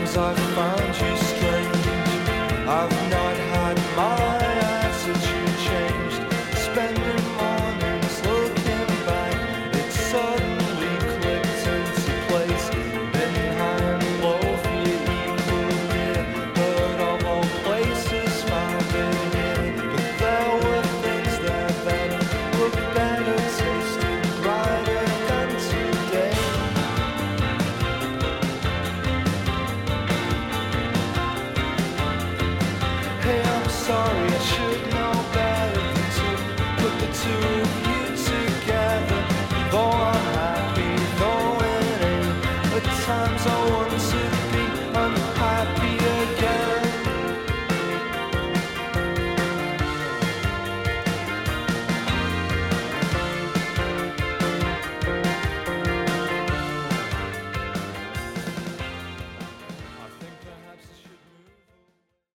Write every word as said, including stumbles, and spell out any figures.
I found you strange. I've not had my attitude changed. Spending mornings looking back, it suddenly clicked into place. Been high and low for your equal year, but of all places found it here. But there were things there that looked better, tasted brighter than today. Hey, I'm sorry, I should know